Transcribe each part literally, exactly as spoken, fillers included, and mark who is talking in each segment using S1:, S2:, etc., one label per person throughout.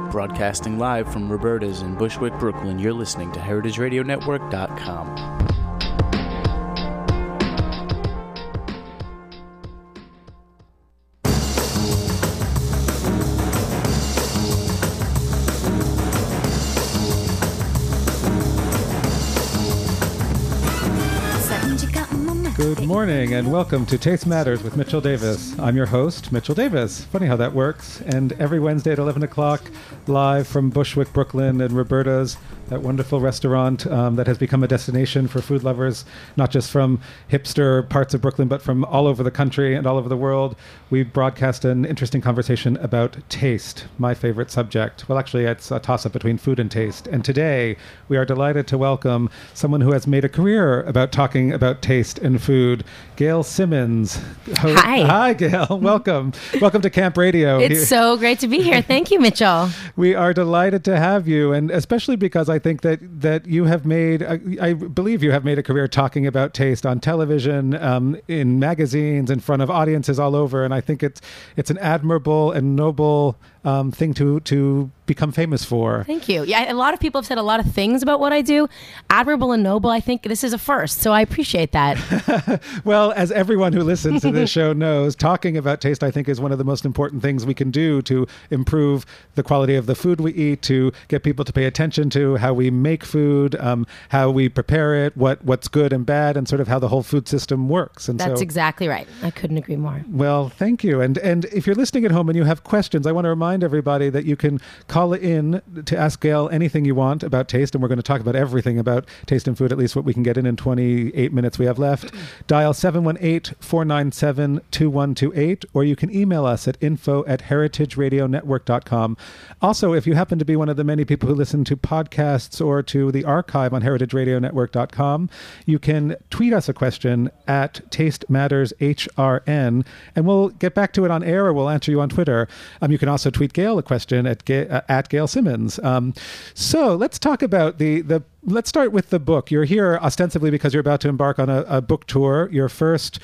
S1: Broadcasting live from Roberta's in Bushwick, Brooklyn, you're listening to heritage radio network dot com.
S2: Good morning and welcome to Taste Matters with Mitchell Davis. I'm your host, Mitchell Davis. Funny how that works. And every Wednesday at eleven o'clock, live from Bushwick, Brooklyn and Roberta's, that wonderful restaurant um, that has become a destination for food lovers, not just from hipster parts of Brooklyn, but from all over the country and all over the world. We broadcast an interesting conversation about taste, my favorite subject. Well, actually, it's a toss-up between food and taste. And today, we are delighted to welcome someone who has made a career about talking about taste and food, Gail Simmons.
S3: Hi.
S2: Hi, Gail. Welcome. Welcome to Camp Radio.
S3: It's so great to be here. Thank you, Mitchell.
S2: We are delighted to have you, and especially because I think that, that you have made, I, I believe you have made a career talking about taste on television, um, in magazines, in front of audiences all over, and I think it's it's an admirable and noble um, thing to to become famous for.
S3: Thank you. Yeah, a lot of people have said a lot of things about what I do. Admirable and noble, I think this is a first, so I appreciate that.
S2: Well, as everyone who listens to this show knows, talking about taste, I think, is one of the most important things we can do to improve the quality of the food we eat, to get people to pay attention to how we make food, um, how we prepare it, what what's good and bad, and sort of how the whole food system works. And
S3: That's
S2: so,
S3: exactly right. I couldn't agree more.
S2: Well, thank you. And and if you're listening at home and you have questions, I want to remind everybody that you can call in to ask Gail anything you want about taste, and we're going to talk about everything about taste and food, at least what we can get in in twenty-eight minutes we have left. Dial seven one eight, four nine seven, two one two eight, or you can email us at info at heritage radio network dot com. Also, if you happen to be one of the many people who listen to podcasts or to the archive on heritage radio network dot com, you can tweet us a question at Taste Matters H R N, and we'll get back to it on air, or we'll answer you on Twitter. Um, you can also tweet Gail a question at, Ga- uh, at Gail Simmons. Um, so let's talk about the the Let's start with the book. You're here ostensibly because you're about to embark on a, a book tour. Your first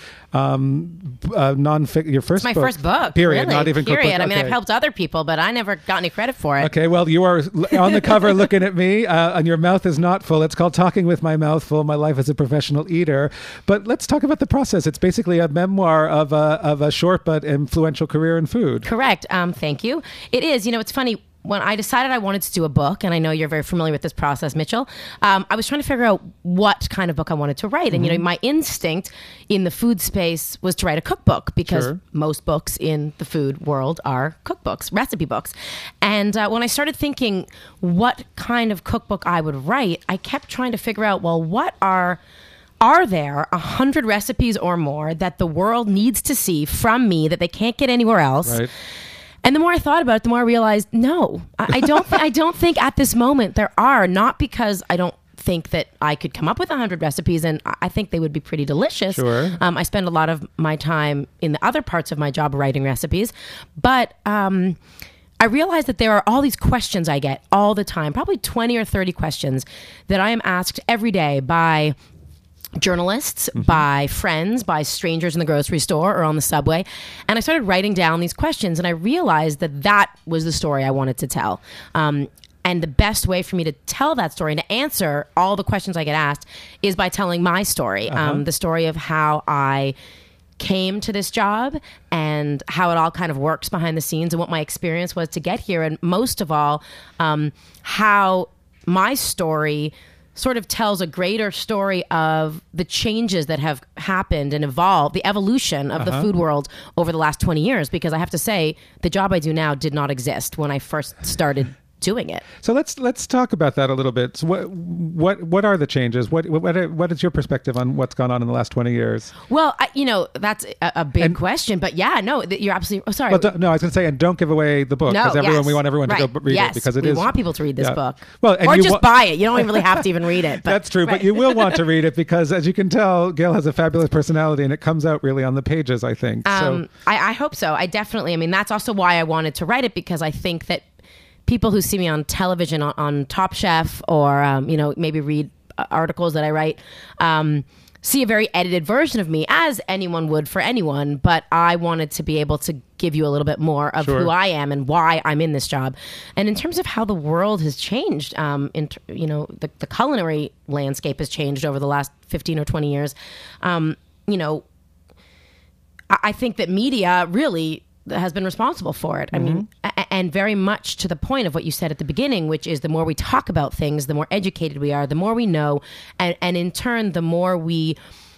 S2: um, uh, non-fic, your first
S3: It's my
S2: book,
S3: first book.
S2: Period.
S3: Really,
S2: Not even
S3: period.
S2: cookbook.
S3: I mean,
S2: Okay.
S3: I've helped other people, but I never got any credit for it.
S2: Okay, well, you are on the cover looking at me, uh, and your mouth is not full. It's called Talking with My Mouth Full, My Life as a Professional Eater. But let's talk about the process. It's basically a memoir of a, of a short but influential career in food.
S3: Correct. Um, thank you. It is. You know, it's funny. When I decided I wanted to do a book, and I know you're very familiar with this process, Mitchell, um, I was trying to figure out what kind of book I wanted to write. And, mm-hmm. you know, my instinct in the food space was to write a cookbook, because
S2: Sure.
S3: most books in the food world are cookbooks, recipe books. And uh, when I started thinking what kind of cookbook I would write, I kept trying to figure out, well, what are... Are there a hundred recipes or more that the world needs to see from me that they can't get anywhere else?
S2: Right.
S3: And the more I thought about it, the more I realized, no, I, I don't. Th- I don't think at this moment there are. Not because I don't think that I could come up with a hundred recipes, and I think they would be pretty delicious.
S2: Sure.
S3: Um, I spend a lot of my time in the other parts of my job writing recipes, but um, I realized that there are all these questions I get all the time, probably twenty or thirty questions that I am asked every day by journalists, mm-hmm. by friends, by strangers in the grocery store or on the subway. And I started writing down these questions, and I realized that that was the story I wanted to tell. Um, and the best way for me to tell that story and to answer all the questions I get asked is by telling my story, uh-huh. um, the story of how I came to this job and how it all kind of works behind the scenes and what my experience was to get here. And most of all, um, how my story sort of tells a greater story of the changes that have happened and evolved, the evolution of uh-huh. the food world over the last twenty years. Because I have to say, the job I do now did not exist when I first started doing it.
S2: So let's let's talk about that a little bit. So what what what are the changes? What what what is your perspective on what's gone on in the last twenty years?
S3: Well, I, you know, that's a, a big
S2: and,
S3: question, but yeah, no, you're absolutely. Oh, sorry.
S2: Well, don't, no, I was going to say, and don't give away the book, because
S3: no,
S2: everyone
S3: yes.
S2: we want everyone
S3: right.
S2: to go read
S3: yes.
S2: it, because it
S3: we
S2: is.
S3: We want people to read this
S2: yeah.
S3: book,
S2: well, and
S3: or
S2: you
S3: just
S2: wa-
S3: buy it. You don't even really have to even read it. But,
S2: that's true,
S3: right.
S2: but you will want to read it, because, as you can tell, Gail has a fabulous personality, and it comes out really on the pages, I think.
S3: Um,
S2: so
S3: I, I hope so. I definitely. I mean, that's also why I wanted to write it, because I think that people who see me on television, on, on Top Chef, or um, you know, maybe read uh, articles that I write, um, see a very edited version of me, as anyone would for anyone. But I wanted to be able to give you a little bit more of
S2: Sure.
S3: who I am and why I'm in this job. And in terms of how the world has changed, um, in, t- you know, the, the culinary landscape has changed over the last fifteen or twenty years. Um, you know, I, I think that media really has been responsible for it. I mean, a- and very much to the point of what you said at the beginning, which is the more we talk about things, the more educated we are, the more we know. And, and in turn, the more we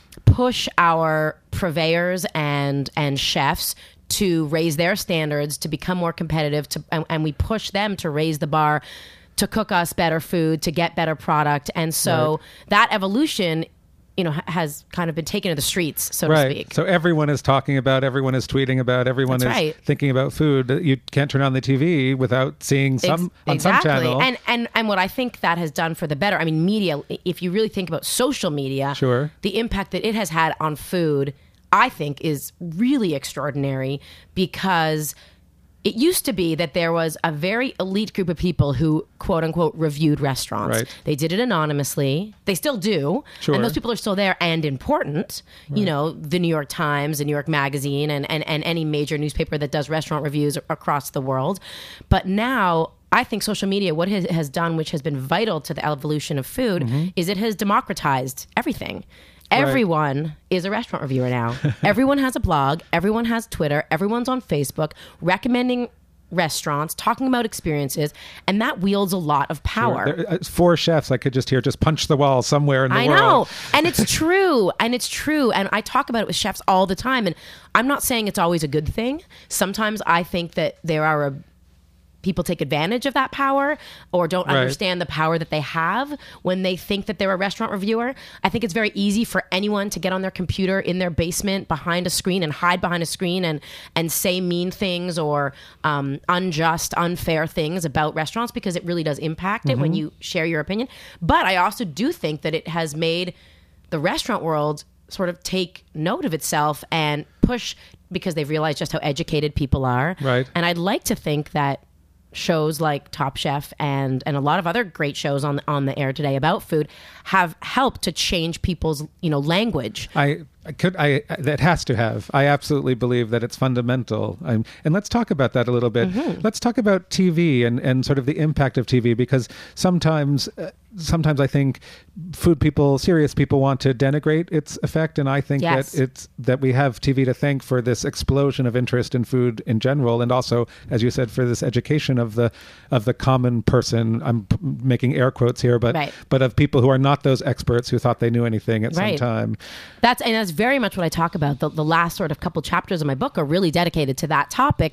S3: push our purveyors and, and chefs to raise their standards, to become more competitive, to, and, and we push them to raise the bar, to cook us better food, to get better product. And so
S2: Right.
S3: that evolution, you know, ha- has kind of been taken to the streets, so to
S2: Right.
S3: speak.
S2: So everyone is talking about, everyone is tweeting about, everyone
S3: That's
S2: is
S3: right.
S2: thinking about food. You can't turn on the T V without seeing some
S3: Ex-
S2: on
S3: exactly.
S2: some channel.
S3: And, and and what I think that has done for the better, I mean, media, if you really think about social media,
S2: Sure.
S3: the impact that it has had on food, I think, is really extraordinary, because it used to be that there was a very elite group of people who, quote unquote, reviewed restaurants.
S2: Right.
S3: They did it anonymously. They still do.
S2: Sure.
S3: And those people are still there and important. You know, the New York Times, the New York Magazine, and, and, and any major newspaper that does restaurant reviews across the world. But now, I think social media, what it has done, which has been vital to the evolution of food,
S2: Mm-hmm.
S3: is it has democratized everything. Everyone is a restaurant reviewer now. Everyone has a blog. Everyone has Twitter. Everyone's on Facebook recommending restaurants, talking about experiences, and that wields a lot of power.
S2: There- uh, four chefs I could just hear just punch the wall somewhere in the
S3: I
S2: world.
S3: know. And it's true. And it's true. And I talk about it with chefs all the time. And I'm not saying it's always a good thing. Sometimes I think that there are a people take advantage of that power or don't
S2: Right.
S3: understand the power that they have when they think that they're a restaurant reviewer. I think it's very easy for anyone to get on their computer in their basement behind a screen and hide behind a screen and and say mean things or um, unjust, unfair things about restaurants, because it really does impact it when you share your opinion. But I also do think that it has made the restaurant world sort of take note of itself and push, because they've realized just how educated people are.
S2: Right.
S3: And I'd like to think that shows like Top Chef and and a lot of other great shows on on the air today about food have helped to change people's, you know, language.
S2: I, I could I that has to have. I absolutely believe that it's fundamental. Um, and let's talk about that a little bit.
S3: Mm-hmm.
S2: Let's talk about T V and and sort of the impact of T V, because sometimes uh, sometimes I think food people, serious people, want to denigrate its effect, and I think
S3: Yes.
S2: that it's that we have T V to thank for this explosion of interest in food in general, and also, as you said, for this education of the of the common person. I'm p- making air quotes here, but
S3: Right.
S2: but of people who are not those experts who thought they knew anything at
S3: Right.
S2: some time.
S3: That's and that's very much what I talk about. The, the last sort of couple chapters of my book are really dedicated to that topic,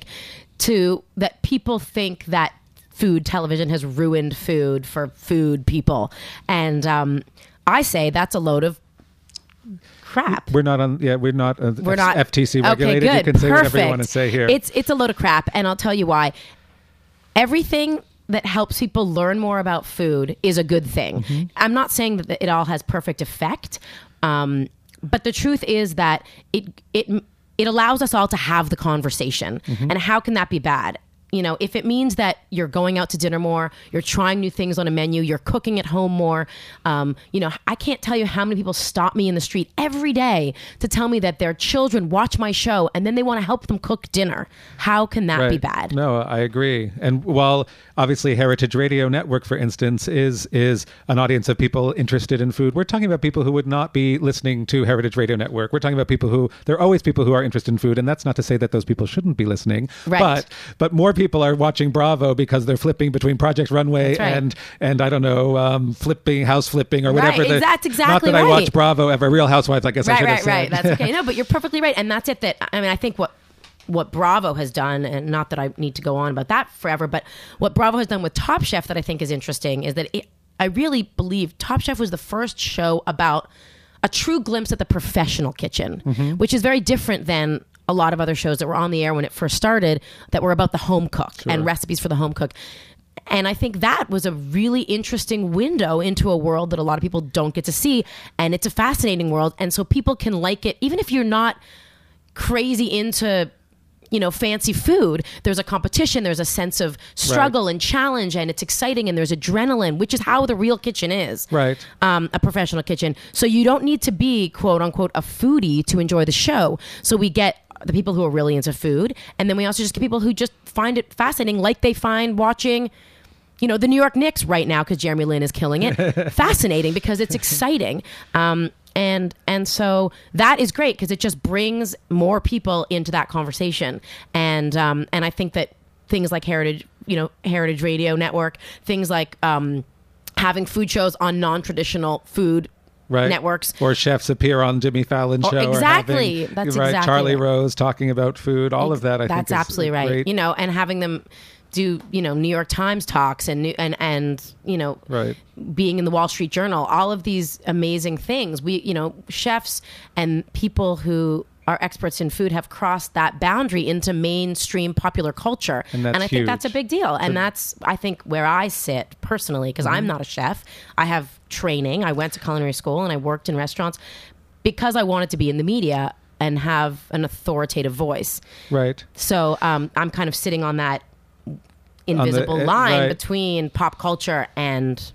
S3: to that people think that food television has ruined food for food people. And um, I say that's a load of crap.
S2: We're not on. Yeah, we're not. Uh,
S3: We're not
S2: F T C regulated.
S3: Okay, good.
S2: You can say
S3: Perfect.
S2: whatever you want to say here.
S3: It's it's a load of crap, and I'll tell you why. Everything that helps people learn more about food is a good thing.
S2: Mm-hmm.
S3: I'm not saying that it all has perfect effect, um, but the truth is that it it it allows us all to have the conversation.
S2: Mm-hmm.
S3: And how can that be bad? You know, if it means that you're going out to dinner more, you're trying new things on a menu, you're cooking at home more. Um, you know, I can't tell you how many people stop me in the street every day to tell me that their children watch my show and then they want to help them cook dinner. How can that be
S2: Right.
S3: bad?
S2: No, I agree. And while obviously Heritage Radio Network, for instance, is is an audience of people interested in food, we're talking about people who would not be listening to Heritage Radio Network. We're talking about people who, there are always people who are interested in food, and that's not to say that those people shouldn't be listening.
S3: Right.
S2: But but more people are watching Bravo because they're flipping between Project Runway
S3: That's right.
S2: and and I don't know, um, flipping, house flipping, or whatever.
S3: Right,
S2: the-
S3: that's exactly
S2: Not that I
S3: right.
S2: watch Bravo ever. Real Housewives, I guess I
S3: Right,
S2: should have
S3: right,
S2: said.
S3: right. That's okay. No, but you're perfectly right. And that's it. That I mean, I think what what Bravo has done, and not that I need to go on about that forever, but what Bravo has done with Top Chef that I think is interesting is that it, I really believe Top Chef was the first show about a true glimpse at the professional kitchen,
S2: Mm-hmm.
S3: which is very different than a lot of other shows that were on the air when it first started that were about the home cook and recipes for the home cook. And I think that was a really interesting window into a world that a lot of people don't get to see. And it's a fascinating world. And so people can like it, even if you're not crazy into, you know, fancy food. There's a competition, there's a sense of struggle and challenge, and it's exciting, and there's adrenaline, which is how the real kitchen is.
S2: Right.
S3: Um, a professional kitchen. So you don't need to be, quote unquote, a foodie to enjoy the show. So we get the people who are really into food, and then we also just get people who just find it fascinating, like they find watching, you know, the New York Knicks right now because Jeremy Lin is killing it. Fascinating because it's exciting. Um, and and so that is great because it just brings more people into that conversation. And um, and I think that things like Heritage, you know, Heritage Radio Network, things like um, having food shows on non-traditional food
S2: Right.
S3: networks,
S2: or chefs appear on Jimmy Fallon's
S3: or,
S2: show.
S3: Exactly,
S2: or having,
S3: that's
S2: right,
S3: exactly
S2: Charlie
S3: right.
S2: Rose talking about food. All of that, I
S3: that's
S2: think, is
S3: absolutely right.
S2: great.
S3: You know, and having them do, you know, New York Times talks and and and you know,
S2: right.
S3: being in the Wall Street Journal. All of these amazing things. We, you know, chefs and people who are experts in food have crossed that boundary into mainstream popular culture.
S2: And that's
S3: and I think
S2: huge.
S3: that's a big deal. And that's, I think, where I sit personally, because
S2: Mm-hmm.
S3: I'm not a chef. I have training. I went to culinary school and I worked in restaurants because I wanted to be in the media and have an authoritative voice.
S2: Right.
S3: So um, I'm kind of sitting on that invisible
S2: On the- uh,
S3: line
S2: right.
S3: between pop culture and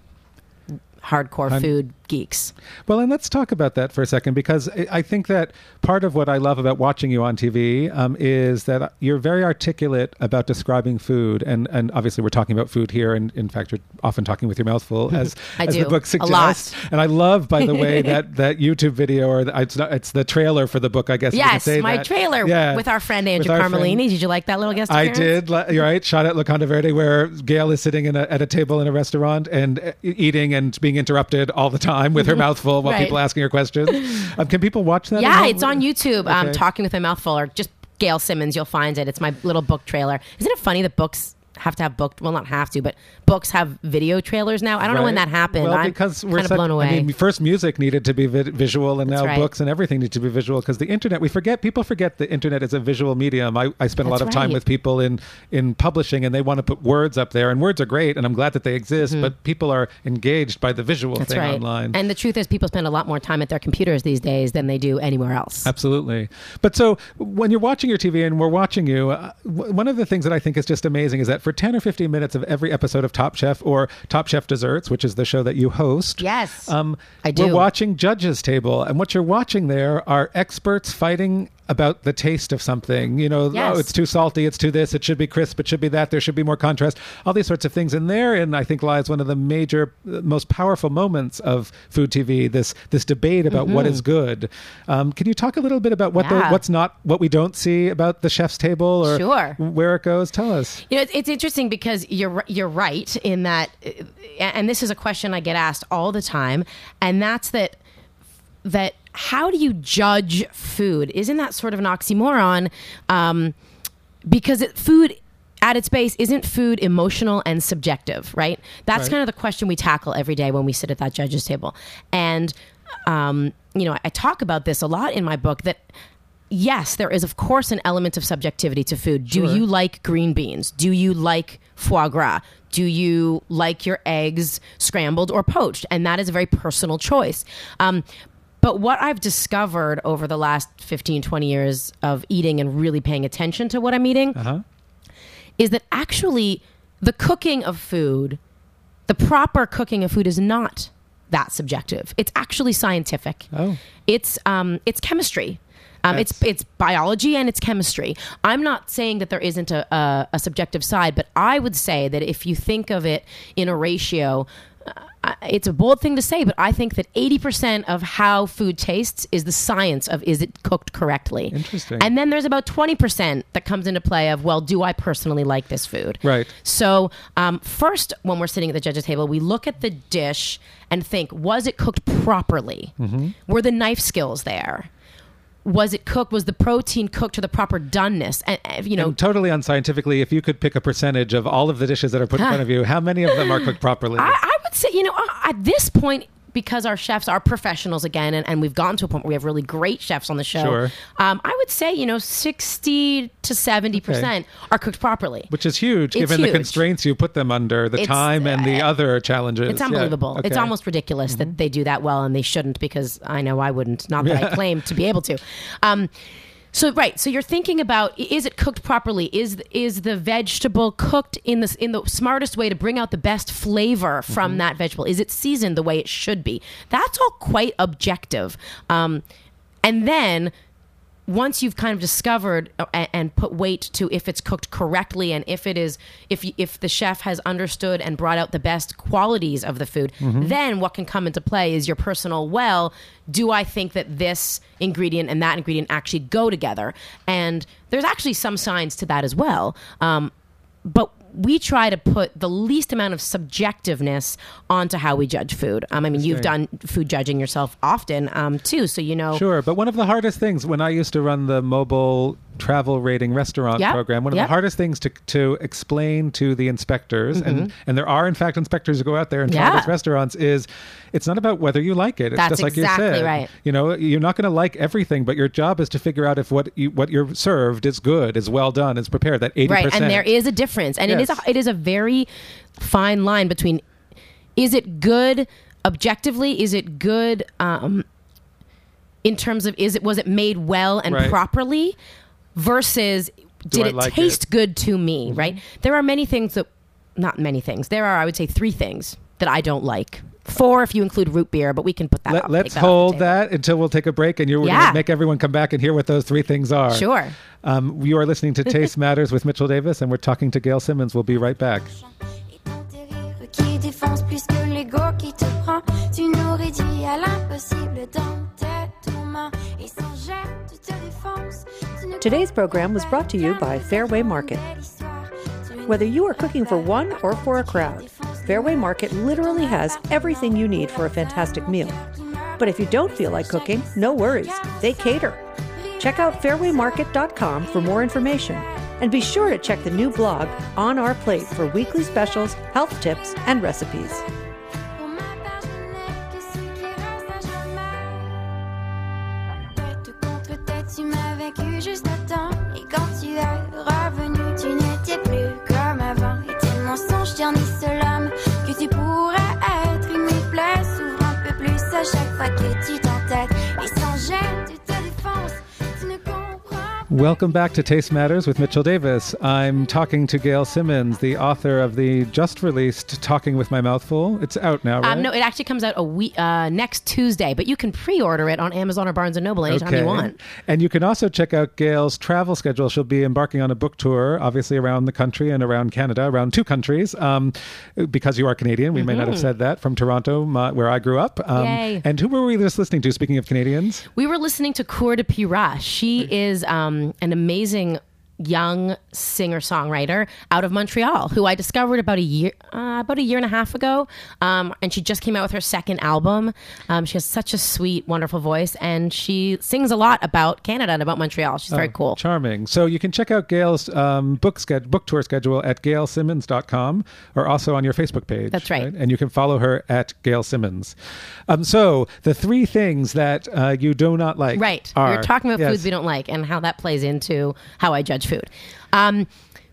S3: hardcore
S2: I'm-
S3: food geeks.
S2: Well, and let's talk about that for a second, because I I think that part of what I love about watching you on T V um, is that you're very articulate about describing food. And, and obviously we're talking about food here. And in fact, you're often talking with your mouth full, as,
S3: I
S2: as
S3: do.
S2: the book
S3: A
S2: suggests.
S3: lot.
S2: And I love, by the way, that, that YouTube video, or the, it's, not, it's the trailer for the book, I guess. you can
S3: Yes,
S2: say
S3: my
S2: that.
S3: trailer
S2: Yeah.
S3: with our friend Andrew
S2: With our friend-
S3: Carmelini. Did you like that little guest
S2: I
S3: appearance?
S2: did. li- You're right. Shot at La Conda Verde, where Gail is sitting in a, at a table in a restaurant and uh, eating and being interrupted all the time with her mouth full while
S3: Right.
S2: people asking her questions. Um, can people watch that? at
S3: Yeah,
S2: home?
S3: it's on YouTube. Um,
S2: Okay.
S3: Talking with a Mouthful, or just Gail Simmons. You'll find it. It's my little book trailer. Isn't it funny that books have to have book? Well, not have to, but books have video trailers now. I don't know when
S2: Right.
S3: that happened.
S2: Well,
S3: I'm
S2: because we're
S3: kind of
S2: such-
S3: blown away.
S2: I mean, first music needed to be vid- visual, and
S3: That's
S2: now
S3: right.
S2: books and everything need to be visual, because the internet, we forget, people forget the internet is a visual medium. I, I spend a lot
S3: That's
S2: of time
S3: right.
S2: with people in, in publishing, and they want to put words up there, and words are great, and I'm glad that they exist, but people are engaged by the visual
S3: That's
S2: thing
S3: right.
S2: online.
S3: And the truth is, people spend a lot more time at their computers these days than they do anywhere else.
S2: Absolutely. But so when you're watching your T V and we're watching you, uh, w- one of the things that I think is just amazing is that for ten or fifteen minutes of every episode of Top Chef, or Top Chef Desserts, which is the show that you host,
S3: Yes,
S2: um,
S3: I do.
S2: we're watching Judges Table. And what you're watching there are experts fighting about the taste of something. You know,
S3: Yes.
S2: oh, it's too salty, it's too this, it should be crisp, it should be that, there should be more contrast, all these sorts of things. And therein, I think, lies one of the major, uh, most powerful moments of food T V, this this debate about what is good. Um, can you talk a little bit about what the,
S3: Mm-hmm. Yeah.
S2: what's not, what we don't see about the chef's table, or
S3: Sure.
S2: where it goes? Tell us.
S3: You know, it's, it's interesting because you're you're right in that, uh, and this is a question I get asked all the time, and that's that that how do you judge food? Isn't that sort of an oxymoron? Um, because it, food at its base isn't food emotional and subjective, right? That's
S2: Right.
S3: kind of the question we tackle every day when we sit at that judges table. And um, you know, I talk about this a lot in my book, that yes, there is of course an element of subjectivity to food. Do
S2: Sure.
S3: you like green beans? Do you like foie gras? Do you like your eggs scrambled or poached? And that is a very personal choice. Um, but what I've discovered over the last fifteen, twenty years of eating and really paying attention to what I'm eating
S2: Uh-huh.
S3: is that actually the cooking of food, the proper cooking of food, is not that subjective. It's actually scientific.
S2: Oh.
S3: It's um, it's chemistry. Um, it's
S2: That's-
S3: it's biology and it's chemistry. I'm not saying that there isn't a, a, a subjective side, but I would say that if you think of it in a ratio, uh, it's a bold thing to say, but I think that eighty percent of how food tastes is the science of, is it cooked correctly?
S2: Interesting.
S3: And then there's about twenty percent that comes into play of, well, do I personally like this food?
S2: Right.
S3: So um, first, when we're sitting at the judges table, we look at the dish and think, was it cooked properly?
S2: Mm-hmm.
S3: Were the knife skills there? Was it cooked? Was the protein cooked to the proper doneness? And, uh, you know,
S2: And totally unscientifically, if you could pick a percentage of all of the dishes that are put in
S3: Huh.
S2: front of you, how many of them are cooked properly?
S3: I, I would say, you know, uh, at this point, because our chefs are professionals again, and, and we've gotten to a point where we have really great chefs on the show.
S2: Sure.
S3: Um, I would say, you know, sixty to seventy percent are cooked properly.
S2: Which is huge,
S3: It's
S2: given the
S3: huge.
S2: constraints you put them under, the
S3: It's,
S2: time and the
S3: uh,
S2: other challenges.
S3: It's
S2: Yeah.
S3: unbelievable. It's
S2: Okay. Mm-hmm.
S3: almost ridiculous that they do that well, and they shouldn't, because I know I wouldn't. Not that I
S2: Yeah.
S3: claim to be able to. Um, so right, so you're thinking about, is it cooked properly? Is is the vegetable cooked in the in the smartest way to bring out the best flavor from
S2: Mm-hmm.
S3: that vegetable? Is it seasoned the way it should be? That's all quite objective. Um, and then once you've kind of discovered and, and put weight to if it's cooked correctly and if it is, if you, if the chef has understood and brought out the best qualities of the food, mm-hmm. then what can come into play is your personal, well, do I think that this ingredient and that ingredient actually go together? And there's actually some science to that as well. Um, but we try to put the least amount of subjectiveness onto how we judge food. Um, I mean, you've done food judging yourself often, um, too, so you know.
S2: Sure, but one of the hardest things, when I used to run the mobile travel rating restaurant
S3: yep.
S2: program, one of
S3: yep.
S2: the hardest things to to explain to the inspectors, mm-hmm. and, and there are, in fact, inspectors who go out there and try
S3: yeah.
S2: these restaurants, is it's not about whether you like it. It's
S3: That's
S2: just like
S3: exactly
S2: you said.
S3: Right.
S2: You know, you're not going to like everything, but your job is to figure out if what you, what you're served is good, is well done, is prepared, that eighty percent.
S3: Right, and there is a difference. And
S2: yes.
S3: it is a, it is a very fine line between, is it good objectively? Is it good um, in terms of, is it was it made well and
S2: right.
S3: properly? Versus, did it
S2: like
S3: taste
S2: it?
S3: good to me,
S2: Mm-hmm.
S3: right? There are many things that, not many things, there are, I would say, three things that I don't like. Four if you include root beer, but we can put that
S2: Let,
S3: off.
S2: Let's
S3: that
S2: hold that until we'll take a break, and you're
S3: yeah.
S2: going to make everyone come back and hear what those three things are.
S3: Sure.
S2: Um, you are listening to Taste Matters with Mitchell Davis, and we're talking to Gail Simmons. We'll be right back.
S4: Qui défonce plus que l'ego qui te prend. Tu nourris dit à l'impossible dans tes tourments. Et sans jet, tu te défonces.
S5: Today's program was brought to you by Fairway Market. Whether you are cooking for one or for a crowd, Fairway Market literally has everything you need for a fantastic meal. But if you don't feel like cooking, no worries. They cater. Check out fairway market dot com for more information. And be sure to check the new blog, On Our Plate, for weekly specials, health tips, and recipes.
S4: Pour ma part, je n'ai que ce qui reste à jamais. Tête contre tête, tu m'as vaincu juste à temps. Et quand tu es revenu, tu n'étais plus comme avant. Et tes mensonges ternissent l'âme que tu pourrais être. Une nuit plaie s'ouvre un peu plus à chaque fois que tu t'entêtes. Et sans gêne, tu te défonces. Tu ne comprends.
S2: Welcome back to Taste Matters with Mitchell Davis. I'm talking to Gail Simmons, the author of the just-released Talking with My Mouth Full. It's out now, right?
S3: Um, no, it actually comes out a week uh, next Tuesday, but you can pre-order it on Amazon or Barnes and Noble anytime
S2: okay.
S3: you want.
S2: And you can also check out Gail's travel schedule. She'll be embarking on a book tour, obviously around the country and around Canada, around two countries. Um, because you are Canadian, we mm-hmm. may not have said that, from Toronto, my, where I grew up. Um,
S3: Yay.
S2: And who were we just listening to, speaking of Canadians?
S3: We were listening to Cour de Pira. She is um, an amazing young singer-songwriter out of Montreal, who I discovered about a year uh, about a year and a half ago. Um, and she just came out with her second album. Um, she has such a sweet, wonderful voice, and she sings a lot about Canada and about Montreal. She's very
S2: oh,
S3: cool.
S2: Charming. So you can check out Gail's um, book, sched- book tour schedule at gail simmons dot com, or also on your Facebook page.
S3: That's right.
S2: right? And you can follow her at Gail Simmons. Um, so the three things that uh, you do not like
S3: Right.
S2: are...
S3: We're talking about
S2: yes.
S3: foods we don't like and how that plays into how I judge food. Um,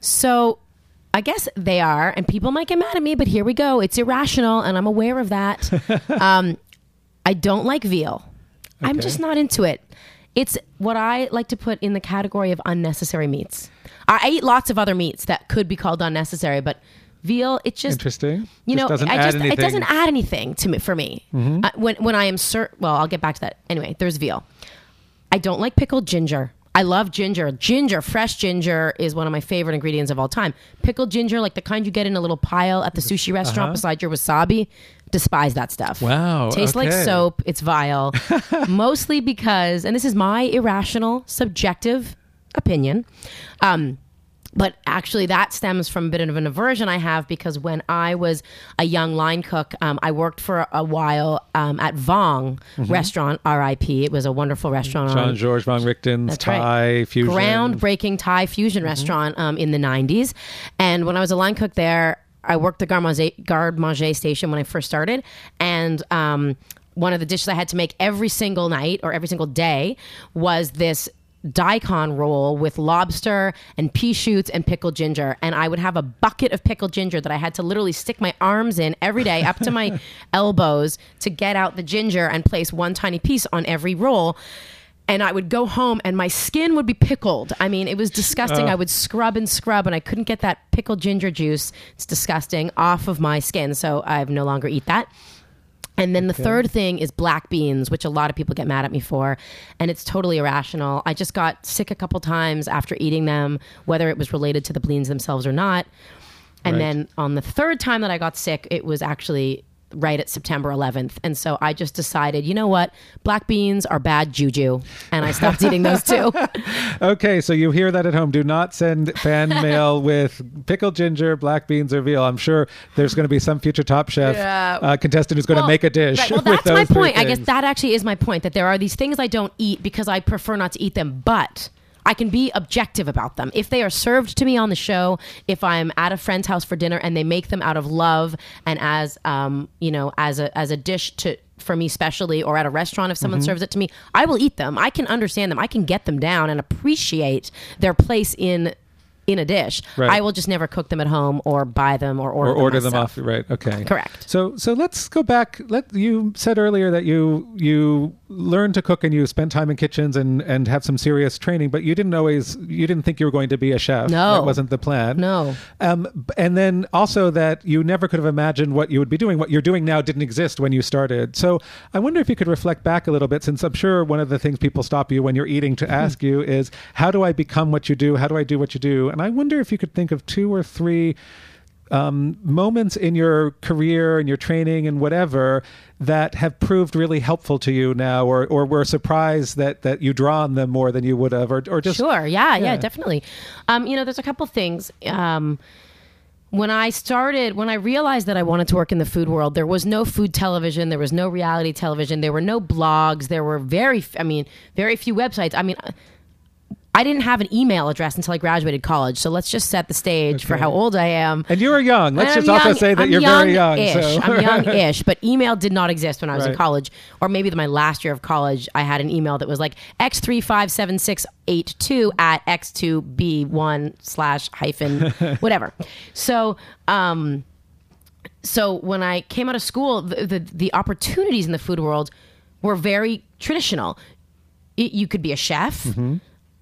S3: so I guess they are, and people might get mad at me, but here we go. It's irrational, and I'm aware of that. um, I don't like veal. Okay. I'm just not into it. It's what I like to put in the category of unnecessary meats. I, I eat lots of other meats that could be called unnecessary, but veal, it just
S2: interesting.
S3: You
S2: just
S3: know,
S2: doesn't
S3: I
S2: add
S3: just
S2: anything.
S3: it doesn't add anything to me for me. Mm-hmm. Uh, when when I am cert, well, I'll get back to that. Anyway, there's veal. I don't like pickled ginger. I love ginger. Ginger, fresh ginger is one of my favorite ingredients of all time. Pickled ginger, like the kind you get in a little pile at the sushi restaurant uh-huh. beside your wasabi. Despise that stuff.
S2: Wow.
S3: Tastes
S2: okay.
S3: like soap. It's vile. Mostly because, and this is my irrational, subjective opinion, um, but actually that stems from a bit of an aversion I have because when I was a young line cook, um, I worked for a while um, at Vong mm-hmm. restaurant, R I P. It was a wonderful restaurant.
S2: Jean-Georges Von Richten's
S3: That's
S2: Thai
S3: right.
S2: fusion.
S3: Groundbreaking Thai fusion mm-hmm. restaurant um, in the nineties. And when I was a line cook there, I worked the garde manger, garde manger station when I first started. And um, one of the dishes I had to make every single night or every single day was this daikon roll with lobster and pea shoots and pickled ginger, and I would have a bucket of pickled ginger that I had to literally stick my arms in every day up to my elbows to get out the ginger and place one tiny piece on every roll. And I would go home and my skin would be pickled. I mean, it was disgusting. Uh. I would scrub and scrub and I couldn't get that pickled ginger juice, it's disgusting, off of my skin. So I no longer eat that. And then the
S2: Okay.
S3: third thing is black beans, which a lot of people get mad at me for. And it's totally irrational. I just got sick a couple times after eating them, whether it was related to the beans themselves or not. And
S2: Right.
S3: then on the third time that I got sick, it was actually right at September eleventh. And so I just decided, you know what? Black beans are bad juju. And I stopped eating those too.
S2: Okay, so you hear that at home. Do not send fan mail with pickled ginger, black beans, or veal. I'm sure there's going to be some future Top Chef
S3: Yeah.
S2: uh, contestant who's going to
S3: Well,
S2: make a dish.
S3: right. Well,
S2: with
S3: that's my
S2: those three
S3: point. I guess
S2: things.
S3: that actually is my point, that there are these things I don't eat because I prefer not to eat them, but I can be objective about them. If they are served to me on the show, if I'm at a friend's house for dinner and they make them out of love and as um, you know, as a as a dish to for me specially, or at a restaurant if someone
S2: Mm-hmm.
S3: serves it to me, I will eat them. I can understand them. I can get them down and appreciate their place in in a dish.
S2: Right.
S3: I will just never cook them at home or buy them or order
S2: or
S3: them
S2: order them
S3: myself.
S2: off. Right. Okay.
S3: Correct.
S2: So so let's go back. Let you said earlier that you you learned to cook and you spent time in kitchens and and have some serious training, but you didn't always you didn't think you were going to be a chef.
S3: No.
S2: That wasn't the plan.
S3: No.
S2: Um, b- and then also that you never could have imagined what you would be doing. What you're doing now didn't exist when you started. So I wonder if you could reflect back a little bit, since I'm sure one of the things people stop you when you're eating to ask you is, how do I become what you do? How do I do what you do? And I wonder if you could think of two or three um, moments in your career and your training and whatever that have proved really helpful to you now, or or were surprised that that you draw on them more than you would have, or or just
S3: Sure. Yeah, yeah,
S2: Yeah.
S3: definitely. Um, you know, there's a couple things. Um, when I started, when I realized that I wanted to work in the food world, there was no food television, there was no reality television, there were no blogs, there were very, f- I mean, very few websites. I mean, I didn't have an email address until I graduated college. So let's just set the stage for
S2: Okay.
S3: how old I am.
S2: And you were young. Let's
S3: And
S2: just
S3: I'm
S2: also
S3: young-
S2: say that
S3: I'm
S2: you're very young.
S3: young-ish.
S2: So.
S3: I'm young-ish, but email did not exist when I was in
S2: Right.
S3: college. Or maybe my last year of college, I had an email that was like x three five seven six eight two at x two b one slash hyphen whatever. So, um, so when I came out of school, the, the the opportunities in the food world were very traditional. It, you could be a chef.
S2: Mm-hmm.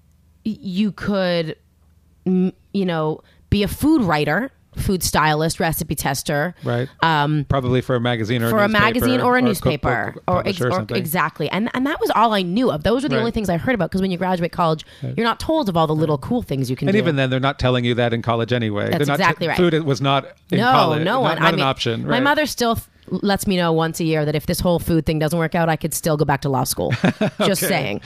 S3: You could, mm, you know, be a food writer, food stylist, recipe tester.
S2: Right.
S3: Um,
S2: Probably for a magazine or
S3: for
S2: a,
S3: a magazine or a
S2: cookbook
S3: newspaper or, ex-
S2: publisher or
S3: or
S2: something.
S3: exactly. And and that was all I knew of. Those were the
S2: Right.
S3: only things I heard about, because when you graduate college, you're not told of all the little cool things you can
S2: And
S3: do.
S2: even then, they're not telling you that in college anyway.
S3: That's
S2: they're not
S3: exactly right.
S2: Food was not in
S3: no,
S2: college.
S3: no
S2: not,
S3: one.
S2: Not
S3: I
S2: an
S3: mean,
S2: option.
S3: My
S2: right.
S3: mother still th- lets me know once a year that if this whole food thing doesn't work out, I could still go back to law school. Just
S2: Okay.
S3: saying.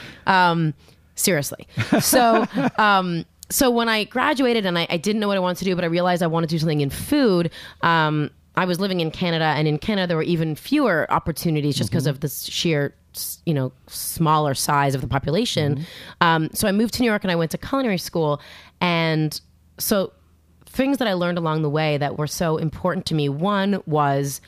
S3: Um, seriously. So, um, so when I graduated and I, I didn't know what I wanted to do, but I realized I wanted to do something in food. Um, I was living in Canada, and in Canada there were even fewer opportunities just because of the sheer, you know, smaller size of the population. Um, so I moved to New York and I went to culinary school, and so things that I learned along the way that were so important to me. One was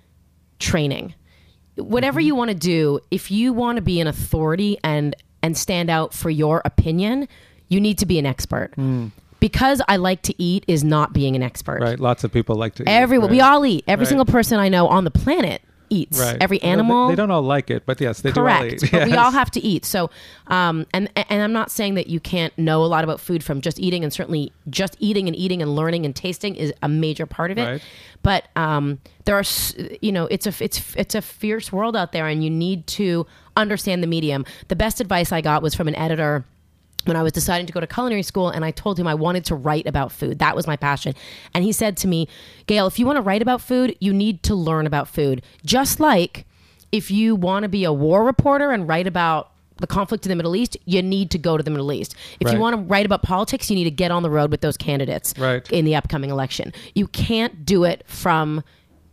S3: training. Whatever you want to do, if you want to be an authority and and stand out for your opinion, you need to be an expert. Because I like to eat is not being an expert.
S2: Right. Lots of people like to eat.
S3: Everyone,
S2: right.
S3: we all eat. Every
S2: Right.
S3: single person I know on the planet eats.
S2: Right.
S3: Every
S2: Well, they-
S3: animal.
S2: They, don't all like it, but yes, they
S3: Correct.
S2: do all eat.
S3: But we
S2: Yes.
S3: all have to eat. So, um, and and I'm not saying that you can't know a lot about food from just eating, and certainly just eating and eating and learning and tasting is a major part of it.
S2: Right.
S3: But um, there are, s- you know, it's a it's it's a fierce world out there, and you need to understand the medium. The best advice I got was from an editor when I was deciding to go to culinary school, and I told him I wanted to write about food. That was my passion. And he said to me, Gail, if you want to write about food, you need to learn about food. Just like if you want to be a war reporter and write about the conflict in the Middle East, you need to go to the Middle East. If
S2: Right.
S3: you want to write about politics, you need to get on the road with those candidates
S2: Right.
S3: in the upcoming election. You can't do it from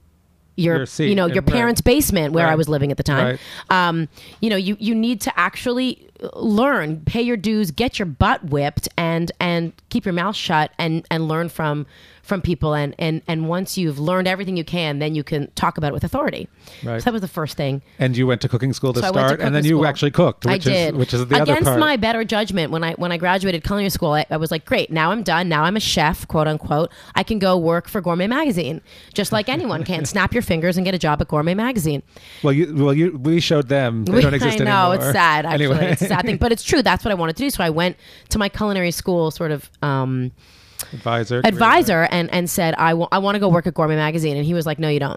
S3: your,
S2: Your seat
S3: you know, your
S2: and- right.
S3: parents' basement where I
S2: Right.
S3: was living at the time.
S2: Right.
S3: Um, you know, you, you need to actually learn, pay your dues, get your butt whipped, and and keep your mouth shut, and and learn from from people. And and and once you've learned everything you can, then you can talk about it with authority.
S2: Right.
S3: So that was the first thing.
S2: And you went to cooking school to
S3: So I went to
S2: start, and then
S3: cooking
S2: you
S3: school.
S2: actually cooked, which
S3: I did.
S2: is which is the
S3: Against
S2: other part.
S3: my better judgment, when I when I graduated culinary school, I, I was like, great, now I'm done. Now I'm a chef, quote unquote. I can go work for Gourmet Magazine, just like anyone can. Snap your fingers and get a job at Gourmet Magazine.
S2: well, you well you we showed them they don't exist
S3: I know,
S2: anymore.
S3: it's sad, actually.
S2: Anyway.
S3: It's a sad thing, but it's true. That's what I wanted to do. So I went to my culinary school sort of um,
S2: advisor,
S3: advisor and, and said, I, w- I want to go work at Gourmet Magazine. And he was like, no, you don't.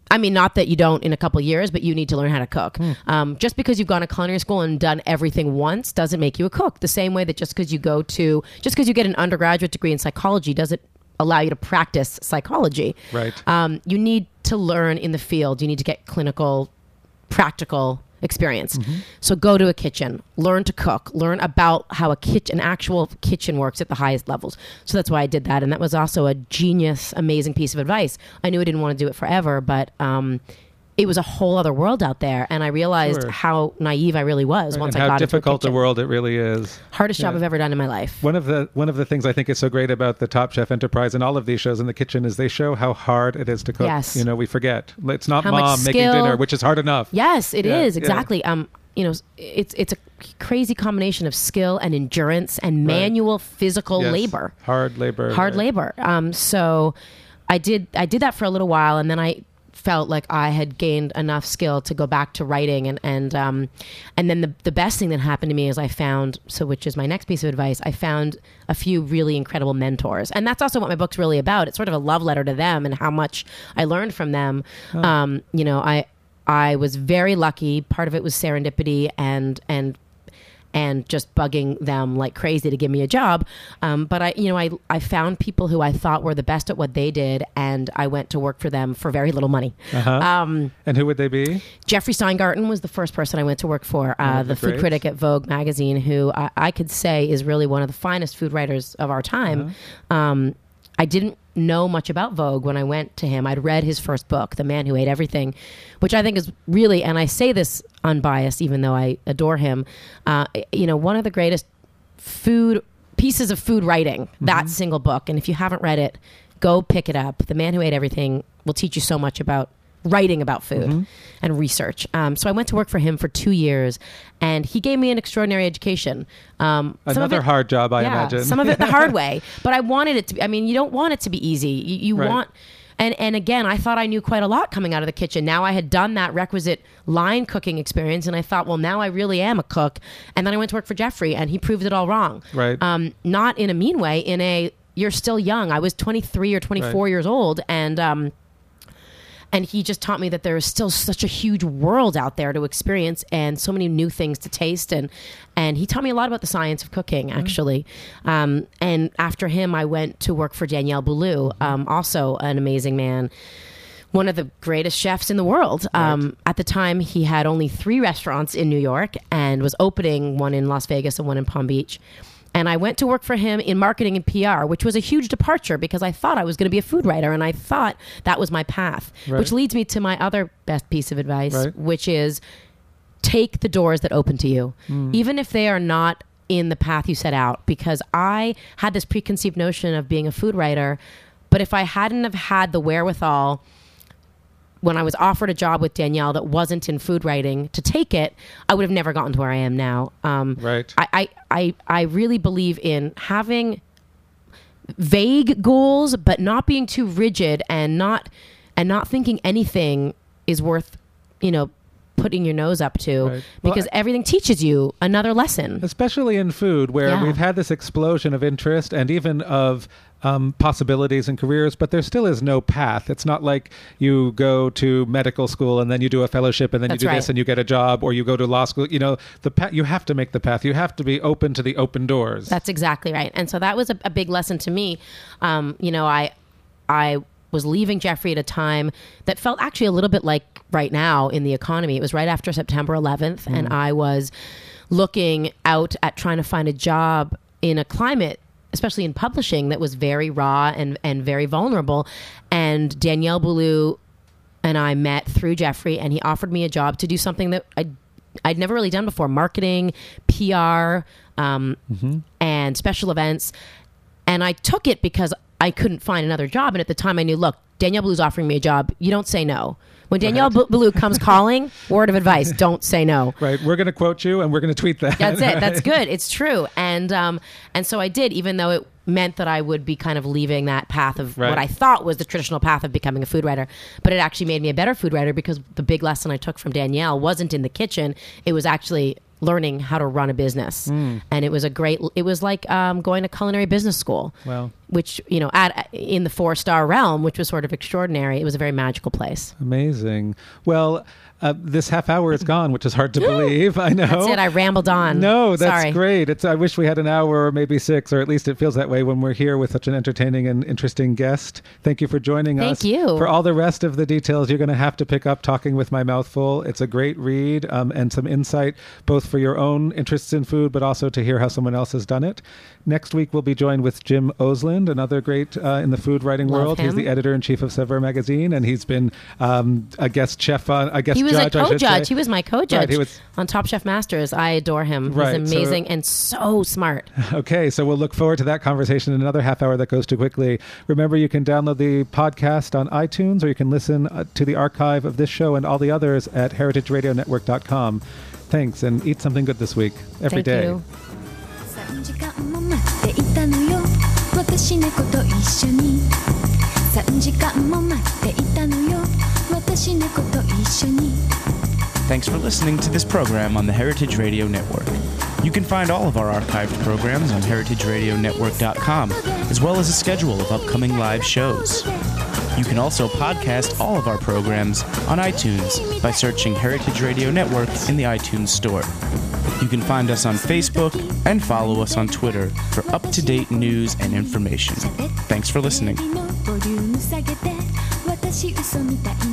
S3: I mean, not that you don't in a couple of years, but you need to learn how to cook. Mm. Um, just because you've gone to culinary school and done everything once doesn't make you a cook. The same way that just because you go to, just because you get an undergraduate degree in psychology doesn't allow you to practice psychology.
S2: Right.
S3: Um, you need to learn in the field. You need to get clinical, practical experience. Mm-hmm. So go to a kitchen, learn to cook, learn about how a kitchen, an actual kitchen works at the highest levels. So that's why I did that. And that was also a genius, amazing piece of advice. I knew I didn't want to do it forever, but um, it was a whole other world out there. And I realized
S2: Sure.
S3: how naive I really was
S2: Right,
S3: once
S2: and
S3: I got
S2: how
S3: into a
S2: difficult
S3: kitchen.
S2: a world it really is.
S3: Hardest job
S2: Yeah.
S3: I've ever done in my life.
S2: One of the one of the things I think is so great about the Top Chef Enterprise and all of these shows in the kitchen is they show how hard it is to cook.
S3: Yes.
S2: You know, we forget. It's not
S3: How much
S2: mom making
S3: skill-
S2: dinner, which is hard enough.
S3: Yes, it is
S2: Yeah, yeah.
S3: exactly. Um, you know, it's it's a crazy combination of skill and endurance and
S2: Right.
S3: manual physical
S2: Yes.
S3: labor,
S2: Hard labor.
S3: hard
S2: right.
S3: labor. Um, so I did I did that for a little while, and then I felt like I had gained enough skill to go back to writing, and and um, and then the the best thing that happened to me is I found, so which is my next piece of advice, I found a few really incredible mentors, and that's also what my book's really about. It's sort of a love letter to them and how much I learned from them.
S2: Oh.
S3: Um, you know, I I was very lucky. Part of it was serendipity and and and just bugging them like crazy to give me a job. Um, but I, you know, I, I found people who I thought were the best at what they did, and I went to work for them for very little money.
S2: Uh-huh.
S3: Um,
S2: And who would they be?
S3: Jeffrey Steingarten was the first person I went to work for,
S2: One
S3: uh,
S2: of
S3: the
S2: the
S3: food
S2: greats.
S3: critic at Vogue magazine, who I, I could say is really one of the finest food writers of our time. Um, I didn't know much about Vogue when I went to him. I'd read his first book, The Man Who Ate Everything, which I think is really, and I say this unbiased, even though I adore him, uh, you know, one of the greatest food pieces of food writing, that single book. And if you haven't read it, go pick it up. The Man Who Ate Everything will teach you so much about writing about food
S2: Mm-hmm.
S3: and research. Um, so I went to work for him for two years, and he gave me an extraordinary education. Um, some of
S2: Another
S3: it-
S2: hard job, I
S3: yeah,
S2: imagine.
S3: some of it the hard way, but I wanted it to be, I mean, you don't want it to be easy. You, you
S2: Right.
S3: want, and, and again, I thought I knew quite a lot coming out of the kitchen. Now I had done that requisite line cooking experience, and I thought, well, now I really am a cook. And then I went to work for Jeffrey, and he proved it all wrong.
S2: Right.
S3: Um, not in a mean way, in a, you're still young. I was twenty-three or twenty-four
S2: Right.
S3: years old, and, um, and he just taught me that there is still such a huge world out there to experience and so many new things to taste. And, and he taught me a lot about the science of cooking, actually. Um, and after him, I went to work for Daniel Boulou, um, also an amazing man, one of the greatest chefs in the world. Um, at the time, he had only three restaurants in New York and was opening one in Las Vegas and one in Palm Beach. And I went to work for him in marketing and P R, which was a huge departure because I thought I was going to be a food writer, and I thought that was my path,
S2: Right.
S3: which leads me to my other best piece of advice,
S2: Right.
S3: which is take the doors that open to you, even if they are not in the path you set out. Because I had this preconceived notion of being a food writer, but if I hadn't have had the wherewithal when I was offered a job with Danielle that wasn't in food writing to take it, I would have never gotten to where I am now. Um,
S2: Right.
S3: I, I, I, I really believe in having vague goals, but not being too rigid and not and not thinking anything is worth, you know, putting your nose up to,
S2: Right. Well,
S3: because
S2: I-
S3: everything teaches you another lesson.
S2: Especially in food, where
S3: Yeah.
S2: we've had this explosion of interest and even of um, possibilities and careers, but there still is no path. It's not like you go to medical school and then you do a fellowship and then
S3: That's
S2: you do
S3: right.
S2: this and you get a job, or you go to law school. You know, the path, you have to make the path. You have to be open to the open doors.
S3: That's exactly right. And so that was a, a big lesson to me. Um, you know, I, I was leaving Jeffrey at a time that felt actually a little bit like right now in the economy. It was right after September eleventh, and I was looking out at trying to find a job in a climate, especially in publishing, that was very raw and, and very vulnerable. And Daniel Boulou and I met through Jeffrey, and he offered me a job to do something that I'd, I'd never really done before: marketing, P R, um, and special events. And I took it because I couldn't find another job. And at the time I knew, look, Danielle Blue's offering me a job. You don't say no. When Danielle
S2: Right.
S3: Blue comes calling, word of advice, don't say no.
S2: Right. We're going to quote you and we're going to tweet that.
S3: That's it. That's good. It's true. And um, and so I did, even though it meant that I would be kind of leaving that path of
S2: Right.
S3: what I thought was the traditional path of becoming a food writer. But it actually made me a better food writer, because the big lesson I took from Danielle wasn't in the kitchen. It was actually learning how to run a business.
S2: Mm.
S3: And it was a great, it was like um, going to culinary business school,
S2: Well,
S3: which, you know, at in the four-star realm, which was sort of extraordinary. It was a very magical place.
S2: amazing. Well, uh, this half hour is gone, which is hard to believe. I know.
S3: That's it. I rambled on.
S2: No, that's
S3: Sorry.
S2: great. It's. I wish we had an hour or maybe six, or at least it feels that way when we're here with such an entertaining and interesting guest. Thank you for joining
S3: Thank
S2: us.
S3: you.
S2: For all the rest of the details, you're going to have to pick up Talking with My Mouth Full. It's a great read um, and some insight, both for your own interests in food, but also to hear how someone else has done it. Next week, we'll be joined with Jim Osland, another great uh, in the food writing
S3: Love
S2: world. He's
S3: him.
S2: the editor-in-chief of Saveur magazine, and he's been um, a guest chef on, a guest
S3: He was
S2: judge,
S3: a
S2: I should
S3: co-judge.
S2: say.
S3: He was my co-judge
S2: Right, he was-
S3: on Top Chef Masters. I adore him.
S2: Right,
S3: He's
S2: so-
S3: amazing and so smart.
S2: Okay, so we'll look forward to that conversation in another half hour that goes too quickly. Remember, you can download the podcast on iTunes, or you can listen uh, to the archive of this show and all the others at heritage radio network dot com. Thanks, and eat something good this week, every
S3: Thank
S2: day.
S3: you.
S4: さんじかんも待っていたのよ私猫と一緒にさんじかんも待っていたのよ私猫と一緒に
S1: Thanks for listening to this program on the Heritage Radio Network. You can find all of our archived programs on heritage radio network dot com, as well as a schedule of upcoming live shows. You can also podcast all of our programs on iTunes by searching Heritage Radio Network in the iTunes Store. You can find us on Facebook and follow us on Twitter for up-to-date news and information. Thanks for listening.
S4: ボリューム下げて私嘘みたい